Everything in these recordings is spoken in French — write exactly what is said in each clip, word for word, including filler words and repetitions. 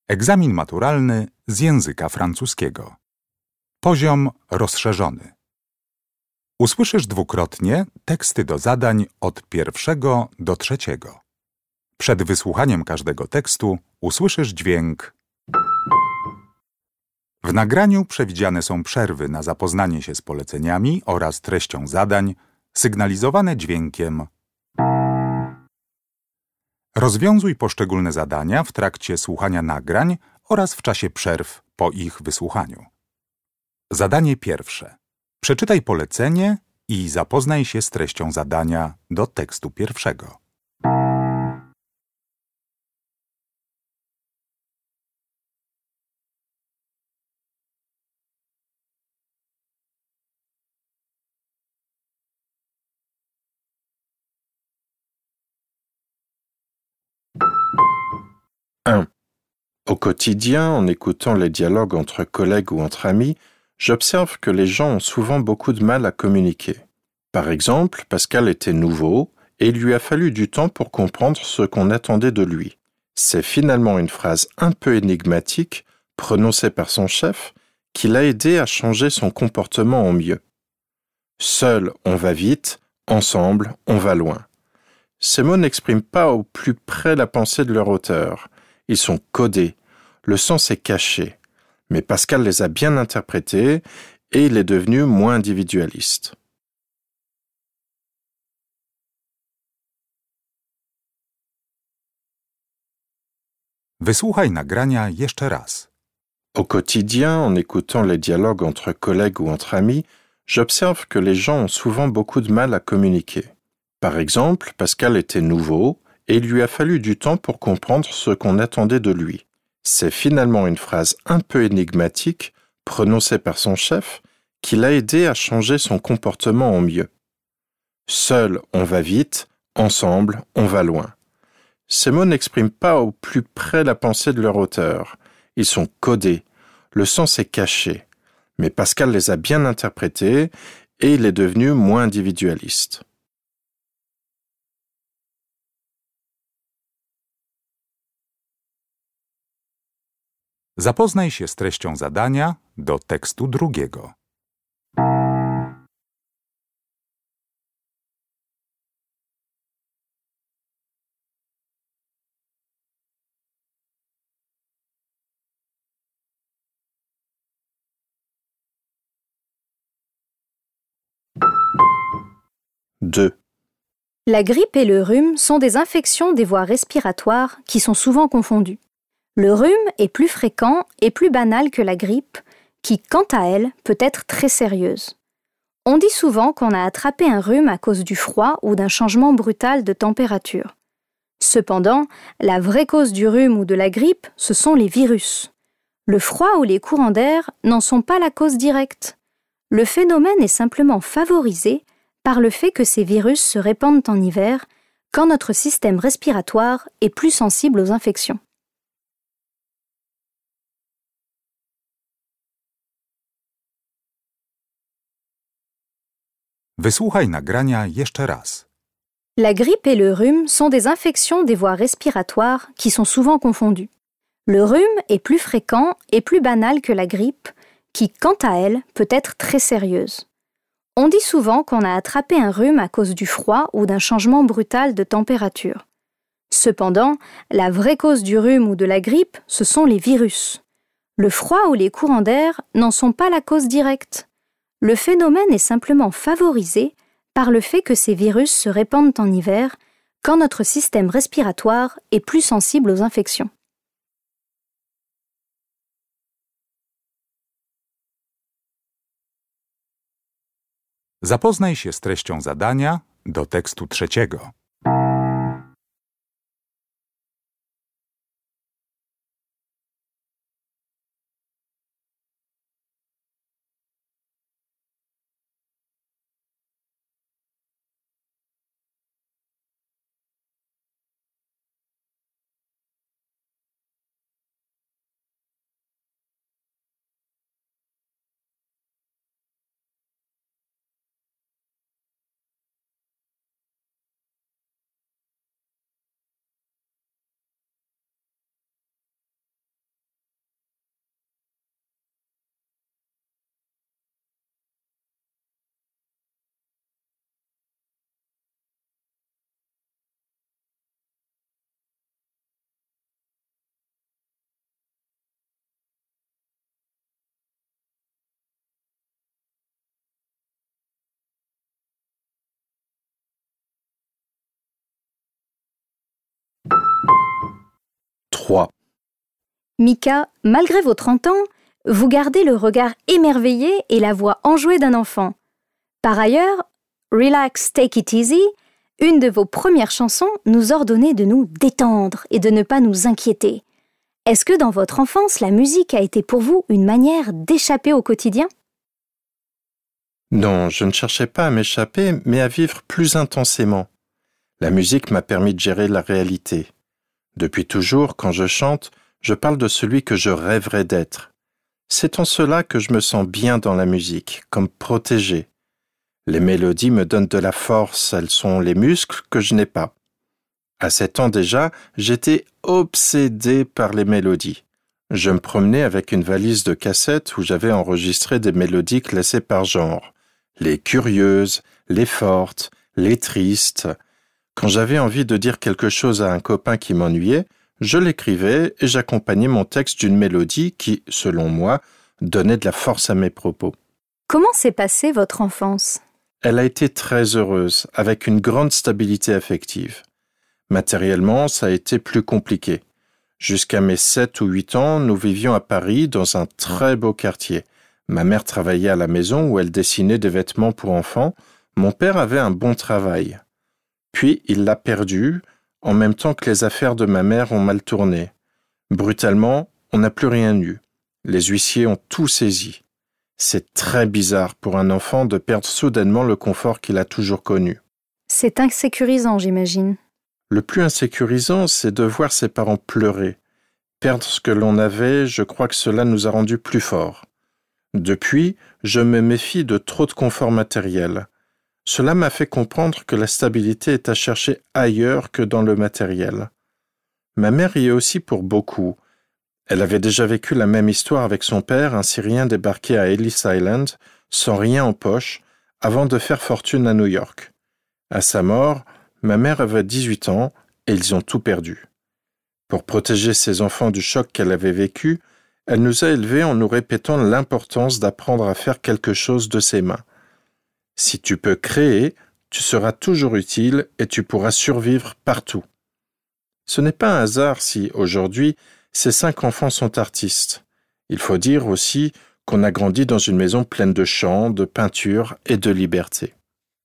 Egzamin maturalny z języka francuskiego. Poziom rozszerzony. Usłyszysz dwukrotnie teksty do zadań od pierwszego do trzeciego. Przed wysłuchaniem każdego tekstu usłyszysz dźwięk. W nagraniu przewidziane są przerwy na zapoznanie się z poleceniami oraz treścią zadań, sygnalizowane dźwiękiem. Rozwiązuj poszczególne zadania w trakcie słuchania nagrań oraz w czasie przerw po ich wysłuchaniu. Zadanie pierwsze. Przeczytaj polecenie i zapoznaj się z treścią zadania do tekstu pierwszego. un. Au quotidien, en écoutant les dialogues entre collègues ou entre amis, j'observe que les gens ont souvent beaucoup de mal à communiquer. Par exemple, Pascal était nouveau et il lui a fallu du temps pour comprendre ce qu'on attendait de lui. C'est finalement une phrase un peu énigmatique, prononcée par son chef, qui l'a aidé à changer son comportement en mieux. Seul, on va vite, ensemble, on va loin. Ces mots n'expriment pas au plus près la pensée de leur auteur. Ils sont codés, le sens est caché. Mais Pascal les a bien interprétés et il est devenu moins individualiste. Wysłuchaj nagrania jeszcze raz. Au quotidien, en écoutant les dialogues entre collègues ou entre amis, j'observe que les gens ont souvent beaucoup de mal à communiquer. Par exemple, Pascal était nouveau et il lui a fallu du temps pour comprendre ce qu'on attendait de lui. C'est finalement une phrase un peu énigmatique, prononcée par son chef, qui l'a aidé à changer son comportement en mieux. Seul, on va vite, ensemble, on va loin. Ces mots n'expriment pas au plus près la pensée de leur auteur. Ils sont codés, le sens est caché. Mais Pascal les a bien interprétés et il est devenu moins individualiste. Zapoznaj się z treścią zadania do tekstu drugiego. deux. La grippe et le rhume sont des infections des voies respiratoires qui sont souvent confondues. Le rhume est plus fréquent et plus banal que la grippe, qui, quant à elle, peut être très sérieuse. On dit souvent qu'on a attrapé un rhume à cause du froid ou d'un changement brutal de température. Cependant, la vraie cause du rhume ou de la grippe, ce sont les virus. Le froid ou les courants d'air n'en sont pas la cause directe. Le phénomène est simplement favorisé par le fait que ces virus se répandent en hiver, quand notre système respiratoire est plus sensible aux infections. Wysłuchaj nagrania jeszcze raz. La grippe et le rhume sont des infections des voies respiratoires qui sont souvent confondues. Le rhume est plus fréquent et plus banal que la grippe, qui, quant à elle, peut être très sérieuse. On dit souvent qu'on a attrapé un rhume à cause du froid ou d'un changement brutal de température. Cependant, la vraie cause du rhume ou de la grippe, ce sont les virus. Le froid ou les courants d'air n'en sont pas la cause directe. Le phénomène est simplement favorisé par le fait que ces virus se répandent en hiver, quand notre système respiratoire est plus sensible aux infections. Zapoznaj się z treścią zadania do tekstu trzeciego. trois. Mika, malgré vos trente ans, vous gardez le regard émerveillé et la voix enjouée d'un enfant. Par ailleurs, Relax, Take It Easy, une de vos premières chansons, nous ordonnait de nous détendre et de ne pas nous inquiéter. Est-ce que dans votre enfance, la musique a été pour vous une manière d'échapper au quotidien ? Non, je ne cherchais pas à m'échapper, mais à vivre plus intensément. La musique m'a permis de gérer la réalité. Depuis toujours, quand je chante, je parle de celui que je rêverais d'être. C'est en cela que je me sens bien dans la musique, comme protégé. Les mélodies me donnent de la force, elles sont les muscles que je n'ai pas. À sept ans déjà, j'étais obsédé par les mélodies. Je me promenais avec une valise de cassettes où j'avais enregistré des mélodies classées par genre. Les curieuses, les fortes, les tristes. Quand j'avais envie de dire quelque chose à un copain qui m'ennuyait, je l'écrivais et j'accompagnais mon texte d'une mélodie qui, selon moi, donnait de la force à mes propos. Comment s'est passée votre enfance ? Elle a été très heureuse, avec une grande stabilité affective. Matériellement, ça a été plus compliqué. Jusqu'à mes sept ou huit ans, nous vivions à Paris dans un très beau quartier. Ma mère travaillait à la maison où elle dessinait des vêtements pour enfants. Mon père avait un bon travail. Puis il l'a perdu, en même temps que les affaires de ma mère ont mal tourné. Brutalement, on n'a plus rien eu. Les huissiers ont tout saisi. C'est très bizarre pour un enfant de perdre soudainement le confort qu'il a toujours connu. C'est insécurisant, j'imagine. Le plus insécurisant, c'est de voir ses parents pleurer. Perdre ce que l'on avait, je crois que cela nous a rendus plus forts. Depuis, je me méfie de trop de confort matériel. Cela m'a fait comprendre que la stabilité est à chercher ailleurs que dans le matériel. Ma mère y est aussi pour beaucoup. Elle avait déjà vécu la même histoire avec son père, un Syrien débarqué à Ellis Island, sans rien en poche, avant de faire fortune à New York. À sa mort, ma mère avait dix-huit ans et ils ont tout perdu. Pour protéger ses enfants du choc qu'elle avait vécu, elle nous a élevés en nous répétant l'importance d'apprendre à faire quelque chose de ses mains. Si tu peux créer, tu seras toujours utile et tu pourras survivre partout. Ce n'est pas un hasard si, aujourd'hui, ces cinq enfants sont artistes. Il faut dire aussi qu'on a grandi dans une maison pleine de chants, de peinture et de liberté.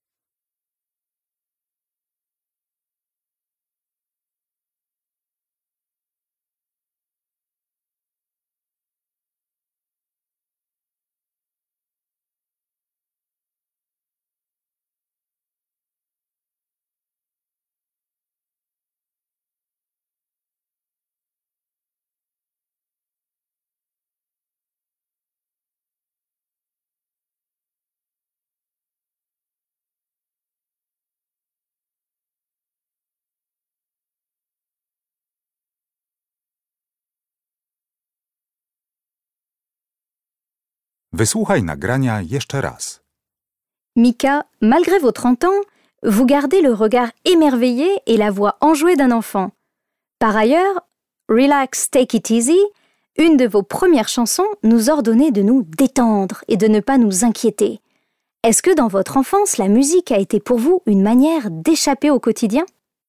Wysłuchaj nagrania jeszcze raz. Mika, malgré vos trente ans, vous gardez le regard émerveillé et la voix enjouée d'un enfant. Par ailleurs, Relax, Take It Easy, une de vos premières chansons, nous ordonnait de nous détendre et de ne pas nous inquiéter. Est-ce que dans votre enfance, la musique a été pour vous une manière d'échapper au quotidien ?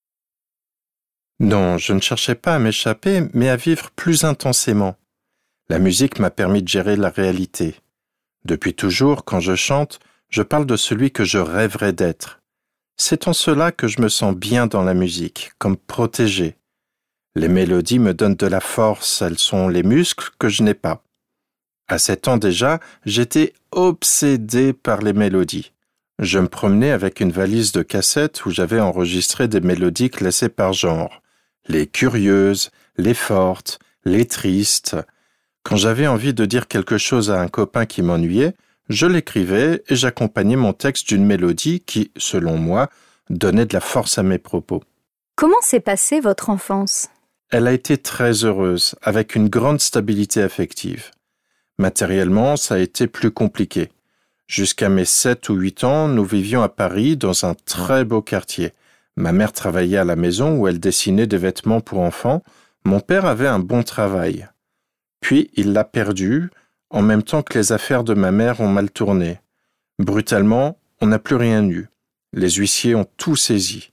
Non, je ne cherchais pas à m'échapper, mais à vivre plus intensément. La musique m'a permis de gérer la réalité. Depuis toujours, quand je chante, je parle de celui que je rêverais d'être. C'est en cela que je me sens bien dans la musique, comme protégé. Les mélodies me donnent de la force, elles sont les muscles que je n'ai pas. À sept ans déjà, j'étais obsédé par les mélodies. Je me promenais avec une valise de cassettes où j'avais enregistré des mélodies classées par genre. Les curieuses, les fortes, les tristes. Quand j'avais envie de dire quelque chose à un copain qui m'ennuyait, je l'écrivais et j'accompagnais mon texte d'une mélodie qui, selon moi, donnait de la force à mes propos. Comment s'est passée votre enfance ? Elle a été très heureuse, avec une grande stabilité affective. Matériellement, ça a été plus compliqué. Jusqu'à mes sept ou huit ans, nous vivions à Paris dans un très beau quartier. Ma mère travaillait à la maison où elle dessinait des vêtements pour enfants. Mon père avait un bon travail. Puis il l'a perdu, en même temps que les affaires de ma mère ont mal tourné. Brutalement, on n'a plus rien eu. Les huissiers ont tout saisi.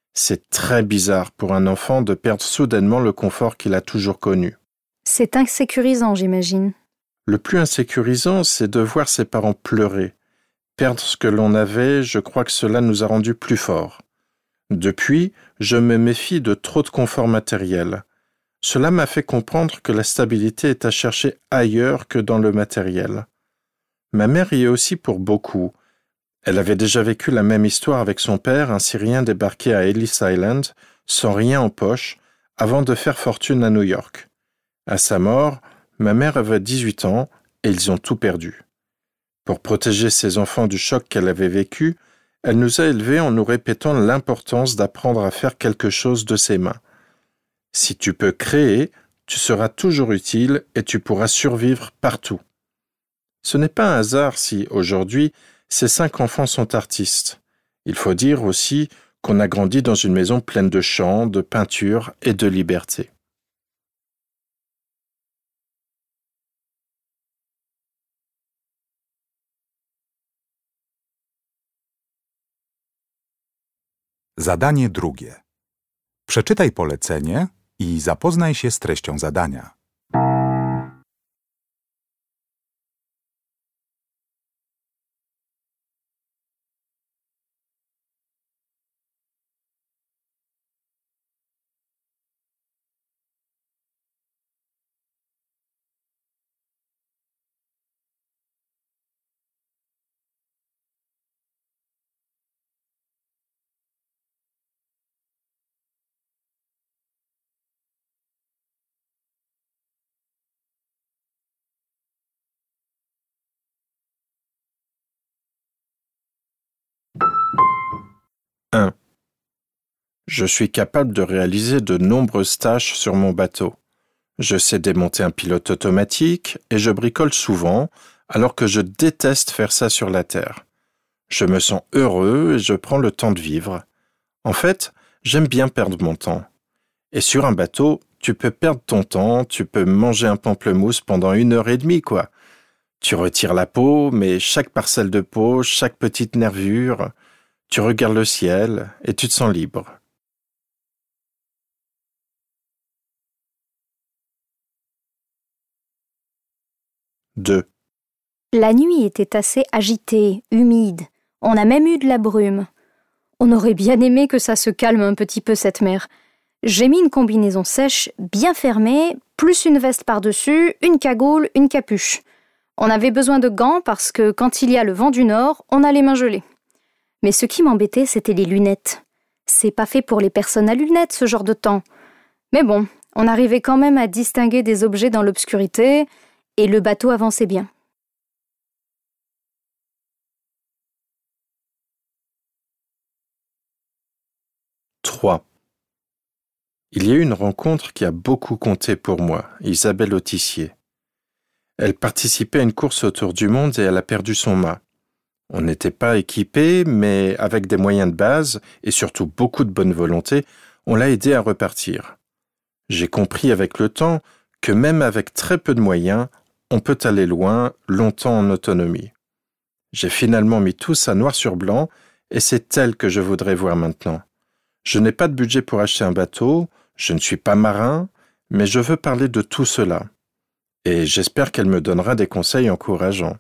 C'est très bizarre pour un enfant de perdre soudainement le confort qu'il a toujours connu. C'est insécurisant, j'imagine. Le plus insécurisant, c'est de voir ses parents pleurer. Perdre ce que l'on avait, je crois que cela nous a rendus plus forts. Depuis, je me méfie de trop de confort matériel. Cela m'a fait comprendre que la stabilité est à chercher ailleurs que dans le matériel. Ma mère y est aussi pour beaucoup. Elle avait déjà vécu la même histoire avec son père, un Syrien débarqué à Ellis Island, sans rien en poche, avant de faire fortune à New York. À sa mort, ma mère avait dix-huit ans et ils ont tout perdu. Pour protéger ses enfants du choc qu'elle avait vécu, elle nous a élevés en nous répétant l'importance d'apprendre à faire quelque chose de ses mains. Si tu peux créer, tu seras toujours utile et tu pourras survivre partout. Ce n'est pas un hasard si, aujourd'hui, ces cinq enfants sont artistes. Il faut dire aussi qu'on a grandi dans une maison pleine de chants, de peinture et de liberté. Zadanie drugie. Przeczytaj polecenie i zapoznaj się z treścią zadania. un. Je suis capable de réaliser de nombreuses tâches sur mon bateau. Je sais démonter un pilote automatique et je bricole souvent, alors que je déteste faire ça sur la terre. Je me sens heureux et je prends le temps de vivre. En fait, j'aime bien perdre mon temps. Et sur un bateau, tu peux perdre ton temps, tu peux manger un pamplemousse pendant une heure et demie, quoi. Tu retires la peau, mais chaque parcelle de peau, chaque petite nervure, tu regardes le ciel et tu te sens libre. deux. La nuit était assez agitée, humide. On a même eu de la brume. On aurait bien aimé que ça se calme un petit peu cette mer. J'ai mis une combinaison sèche, bien fermée, plus une veste par-dessus, une cagoule, une capuche. On avait besoin de gants parce que quand il y a le vent du nord, on a les mains gelées. Mais ce qui m'embêtait, c'était les lunettes. C'est pas fait pour les personnes à lunettes, ce genre de temps. Mais bon, on arrivait quand même à distinguer des objets dans l'obscurité et le bateau avançait bien. trois. Il y a eu une rencontre qui a beaucoup compté pour moi, Isabelle Autissier. Elle participait à une course autour du monde et elle a perdu son mât. On n'était pas équipés, mais avec des moyens de base et surtout beaucoup de bonne volonté, on l'a aidé à repartir. J'ai compris avec le temps que même avec très peu de moyens, on peut aller loin, longtemps en autonomie. J'ai finalement mis tout ça noir sur blanc et c'est elle que je voudrais voir maintenant. Je n'ai pas de budget pour acheter un bateau, je ne suis pas marin, mais je veux parler de tout cela. Et j'espère qu'elle me donnera des conseils encourageants.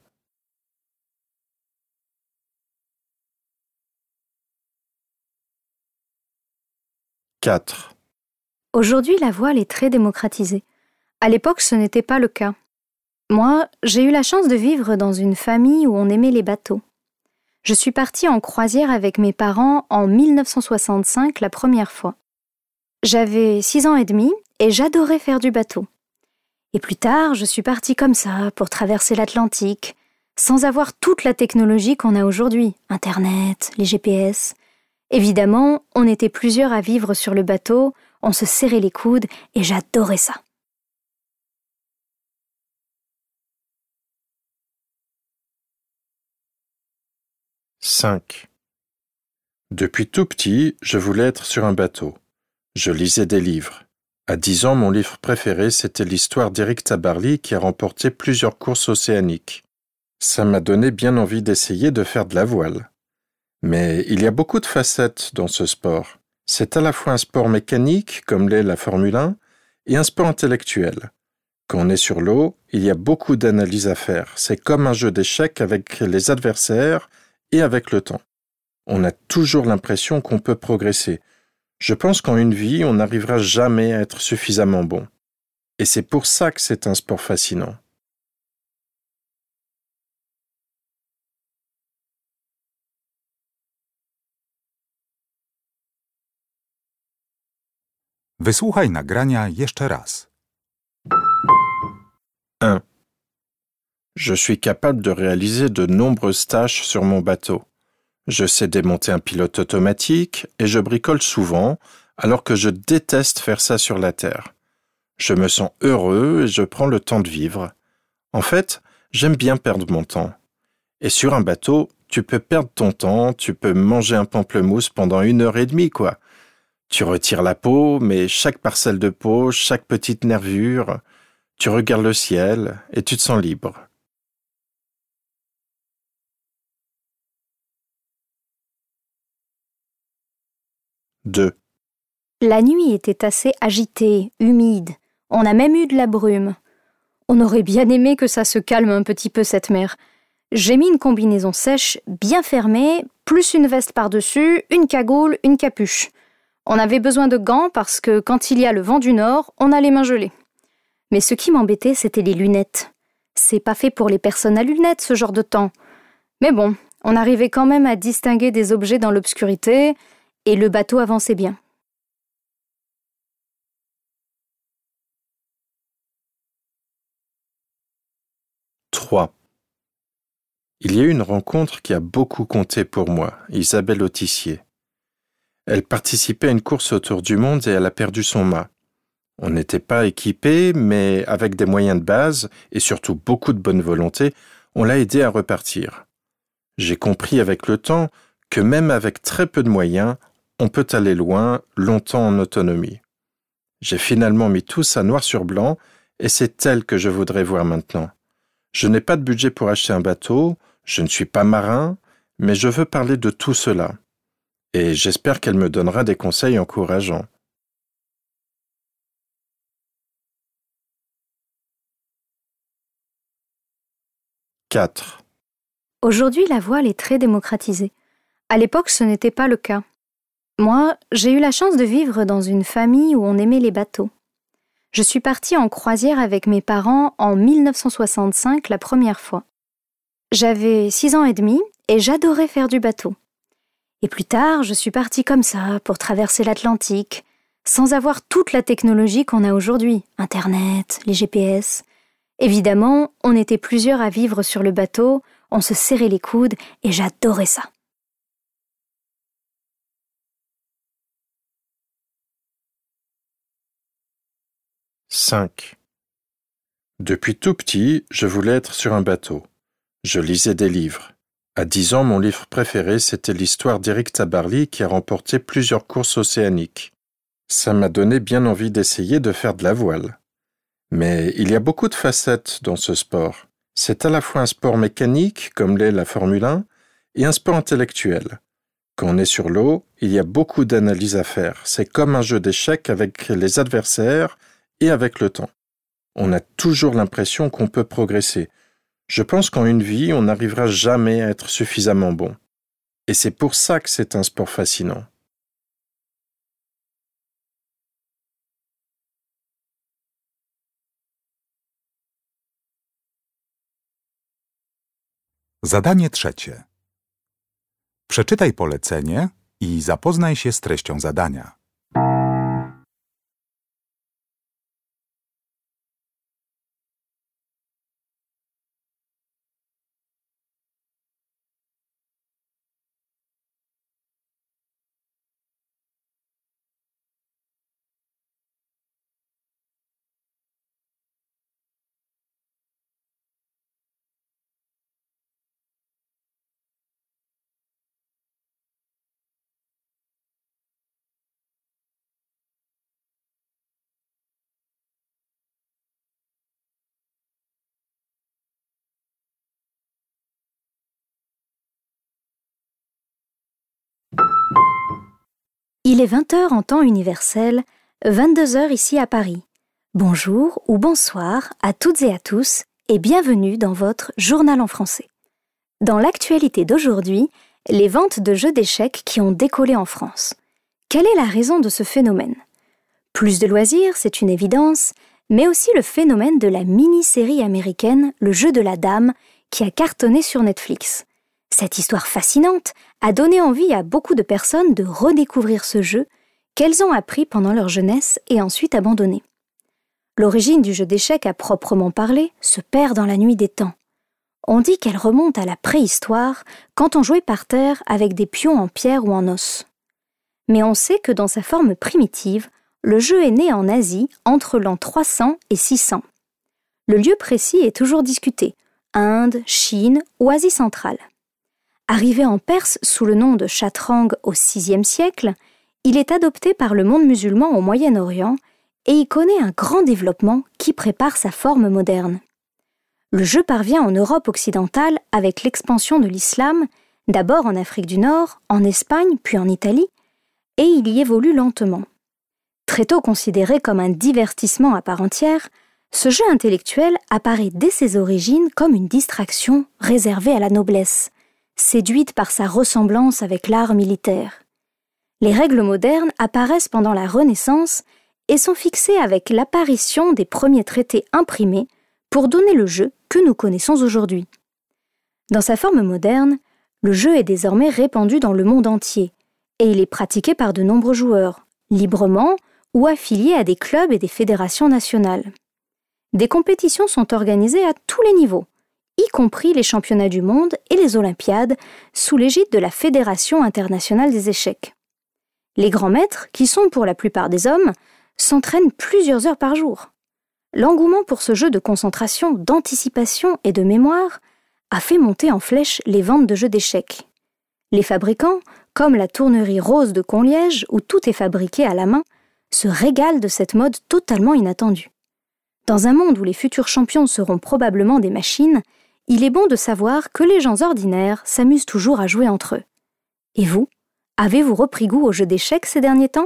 quatre. Aujourd'hui, la voile est très démocratisée. À l'époque, ce n'était pas le cas. Moi, j'ai eu la chance de vivre dans une famille où on aimait les bateaux. Je suis partie en croisière avec mes parents en mille neuf cent soixante-cinq la première fois. J'avais six ans et demi et j'adorais faire du bateau. Et plus tard, je suis partie comme ça pour traverser l'Atlantique, sans avoir toute la technologie qu'on a aujourd'hui, Internet, les G P S. Évidemment, on était plusieurs à vivre sur le bateau, on se serrait les coudes et j'adorais ça. cinq. Depuis tout petit, je voulais être sur un bateau. Je lisais des livres. À dix ans, mon livre préféré, c'était l'histoire d'Éric Tabarly qui a remporté plusieurs courses océaniques. Ça m'a donné bien envie d'essayer de faire de la voile. Mais il y a beaucoup de facettes dans ce sport. C'est à la fois un sport mécanique, comme l'est la Formule un, et un sport intellectuel. Quand on est sur l'eau, il y a beaucoup d'analyses à faire. C'est comme un jeu d'échecs avec les adversaires et avec le temps. On a toujours l'impression qu'on peut progresser. Je pense qu'en une vie, on n'arrivera jamais à être suffisamment bon. Et c'est pour ça que c'est un sport fascinant. Wysłuchaj nagrania jeszcze raz. un. Je suis capable de réaliser de nombreuses tâches sur mon bateau. Je sais démonter un pilote automatique et je bricole souvent, alors que je déteste faire ça sur la terre. Je me sens heureux et je prends le temps de vivre. En fait, j'aime bien perdre mon temps. Et sur un bateau, tu peux perdre ton temps, tu peux manger un pamplemousse pendant une heure et demie, quoi. Tu retires la peau, mais chaque parcelle de peau, chaque petite nervure, tu regardes le ciel et tu te sens libre. deux. La nuit était assez agitée, humide. On a même eu de la brume. On aurait bien aimé que ça se calme un petit peu cette mer. J'ai mis une combinaison sèche, bien fermée, plus une veste par-dessus, une cagoule, une capuche. On avait besoin de gants parce que quand il y a le vent du nord, on a les mains gelées. Mais ce qui m'embêtait, c'était les lunettes. C'est pas fait pour les personnes à lunettes, ce genre de temps. Mais bon, on arrivait quand même à distinguer des objets dans l'obscurité, et le bateau avançait bien. trois. Il y a eu une rencontre qui a beaucoup compté pour moi, Isabelle Autissier. Elle participait à une course autour du monde et elle a perdu son mât. On n'était pas équipés, mais avec des moyens de base et surtout beaucoup de bonne volonté, on l'a aidé à repartir. J'ai compris avec le temps que même avec très peu de moyens, on peut aller loin, longtemps en autonomie. J'ai finalement mis tout ça noir sur blanc et c'est elle que je voudrais voir maintenant. Je n'ai pas de budget pour acheter un bateau, je ne suis pas marin, mais je veux parler de tout cela. Et j'espère qu'elle me donnera des conseils encourageants. quatre. Aujourd'hui, la voile est très démocratisée. À l'époque, ce n'était pas le cas. Moi, j'ai eu la chance de vivre dans une famille où on aimait les bateaux. Je suis partie en croisière avec mes parents en mille neuf cent soixante-cinq la première fois. J'avais six ans et demi et j'adorais faire du bateau. Et plus tard, je suis partie comme ça pour traverser l'Atlantique, sans avoir toute la technologie qu'on a aujourd'hui, Internet, les G P S. Évidemment, on était plusieurs à vivre sur le bateau, on se serrait les coudes et j'adorais ça. cinq. Depuis tout petit, je voulais être sur un bateau. Je lisais des livres. À dix ans, mon livre préféré, c'était l'histoire d'Éric Tabarly qui a remporté plusieurs courses océaniques. Ça m'a donné bien envie d'essayer de faire de la voile. Mais il y a beaucoup de facettes dans ce sport. C'est à la fois un sport mécanique, comme l'est la Formule un, et un sport intellectuel. Quand on est sur l'eau, il y a beaucoup d'analyses à faire. C'est comme un jeu d'échecs avec les adversaires et avec le temps. On a toujours l'impression qu'on peut progresser. Je pense qu'en une vie, on n'arrivera jamais à être suffisamment bon. Et c'est pour ça que c'est un sport fascinant. Zadanie trzecie. Przeczytaj polecenie i zapoznaj się z treścią zadania. Il est vingt heures en temps universel, vingt-deux heures ici à Paris. Bonjour ou bonsoir à toutes et à tous et bienvenue dans votre journal en français. Dans l'actualité d'aujourd'hui, les ventes de jeux d'échecs qui ont décollé en France. Quelle est la raison de ce phénomène ? Plus de loisirs, c'est une évidence, mais aussi le phénomène de la mini-série américaine Le jeu de la dame qui a cartonné sur Netflix. Cette histoire fascinante a donné envie à beaucoup de personnes de redécouvrir ce jeu qu'elles ont appris pendant leur jeunesse et ensuite abandonné. L'origine du jeu d'échecs à proprement parler se perd dans la nuit des temps. On dit qu'elle remonte à la préhistoire quand on jouait par terre avec des pions en pierre ou en os. Mais on sait que dans sa forme primitive, le jeu est né en Asie entre l'an trois cents et six cents. Le lieu précis est toujours discuté, Inde, Chine ou Asie centrale. Arrivé en Perse sous le nom de chatrang au sixième siècle, il est adopté par le monde musulman au Moyen-Orient et y connaît un grand développement qui prépare sa forme moderne. Le jeu parvient en Europe occidentale avec l'expansion de l'islam, d'abord en Afrique du Nord, en Espagne puis en Italie, et il y évolue lentement. Très tôt considéré comme un divertissement à part entière, ce jeu intellectuel apparaît dès ses origines comme une distraction réservée à la noblesse, séduite par sa ressemblance avec l'art militaire. Les règles modernes apparaissent pendant la Renaissance et sont fixées avec l'apparition des premiers traités imprimés pour donner le jeu que nous connaissons aujourd'hui. Dans sa forme moderne, le jeu est désormais répandu dans le monde entier et il est pratiqué par de nombreux joueurs, librement ou affiliés à des clubs et des fédérations nationales. Des compétitions sont organisées à tous les niveaux, y compris les championnats du monde et les Olympiades, sous l'égide de la Fédération internationale des échecs. Les grands maîtres, qui sont pour la plupart des hommes, s'entraînent plusieurs heures par jour. L'engouement pour ce jeu de concentration, d'anticipation et de mémoire a fait monter en flèche les ventes de jeux d'échecs. Les fabricants, comme la tournerie Rose de Conliège, où tout est fabriqué à la main, se régalent de cette mode totalement inattendue. Dans un monde où les futurs champions seront probablement des machines, il est bon de savoir que les gens ordinaires s'amusent toujours à jouer entre eux. Et vous, avez-vous repris goût au jeu d'échecs ces derniers temps ?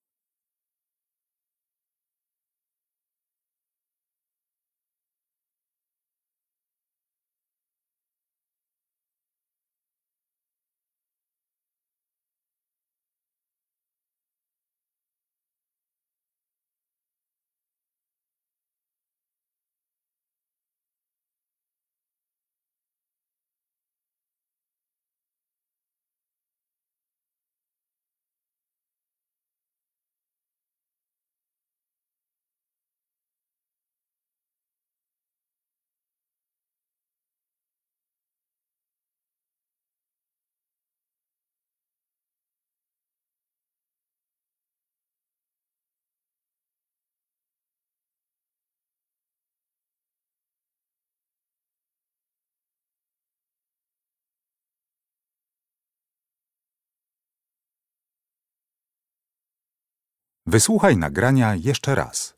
Wysłuchaj nagrania jeszcze raz.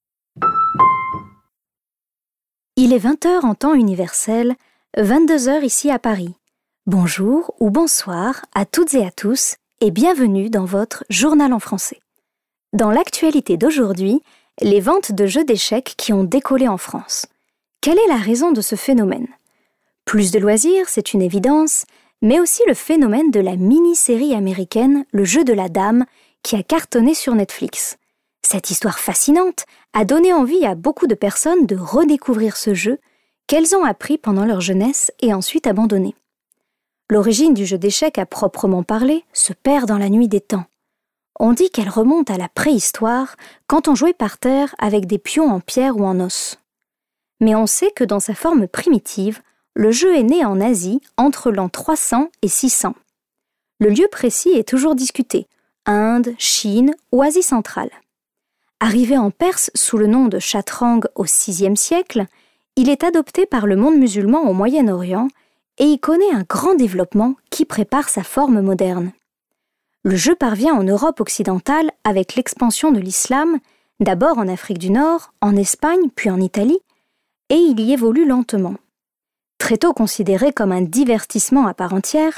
Il est vingt heures en temps universel, vingt-deux heures ici à Paris. Bonjour ou bonsoir à toutes et à tous et bienvenue dans votre journal en français. Dans l'actualité d'aujourd'hui, les ventes de jeux d'échecs qui ont décollé en France. Quelle est la raison de ce phénomène ? Plus de loisirs, c'est une évidence, mais aussi le phénomène de la mini-série américaine Le jeu de la dame qui a cartonné sur Netflix. Cette histoire fascinante a donné envie à beaucoup de personnes de redécouvrir ce jeu qu'elles ont appris pendant leur jeunesse et ensuite abandonné. L'origine du jeu d'échecs à proprement parler se perd dans la nuit des temps. On dit qu'elle remonte à la préhistoire quand on jouait par terre avec des pions en pierre ou en os. Mais on sait que dans sa forme primitive, le jeu est né en Asie entre l'an trois cents et six cents. Le lieu précis est toujours discuté, Inde, Chine ou Asie centrale. Arrivé en Perse sous le nom de chatrang au sixième siècle, il est adopté par le monde musulman au Moyen-Orient et y connaît un grand développement qui prépare sa forme moderne. Le jeu parvient en Europe occidentale avec l'expansion de l'islam, d'abord en Afrique du Nord, en Espagne puis en Italie, et il y évolue lentement. Très tôt considéré comme un divertissement à part entière,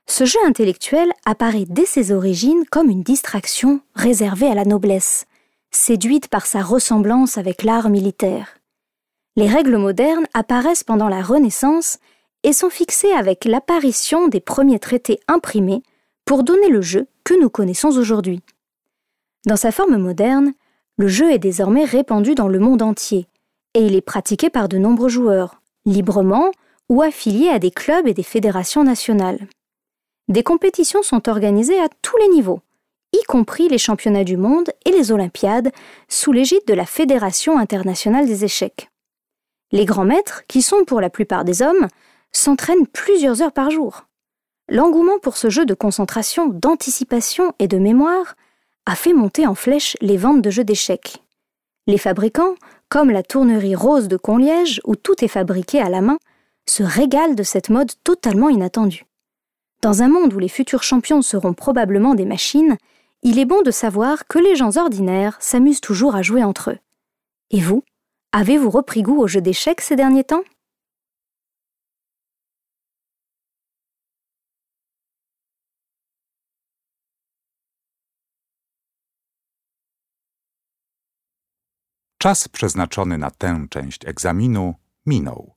Ce jeu intellectuel apparaît dès ses origines comme une distraction réservée à la noblesse, séduite par sa ressemblance avec l'art militaire. Les règles modernes apparaissent pendant la Renaissance et sont fixées avec l'apparition des premiers traités imprimés pour donner le jeu que nous connaissons aujourd'hui. Dans sa forme moderne, le jeu est désormais répandu dans le monde entier et il est pratiqué par de nombreux joueurs, librement ou affiliés à des clubs et des fédérations nationales. Des compétitions sont organisées à tous les niveaux, y compris les championnats du monde et les Olympiades, sous l'égide de la Fédération internationale des échecs. Les grands maîtres, qui sont pour la plupart des hommes, s'entraînent plusieurs heures par jour. L'engouement pour ce jeu de concentration, d'anticipation et de mémoire a fait monter en flèche les ventes de jeux d'échecs. Les fabricants, comme la tournerie Rose de Conliège, où tout est fabriqué à la main, se régalent de cette mode totalement inattendue. Dans un monde où les futurs champions seront probablement des machines, il est bon de savoir que les gens ordinaires s'amusent toujours à jouer entre eux. Et vous, avez-vous repris goût au jeu d'échecs ces derniers temps ? Czas przeznaczony na tę część egzaminu minął.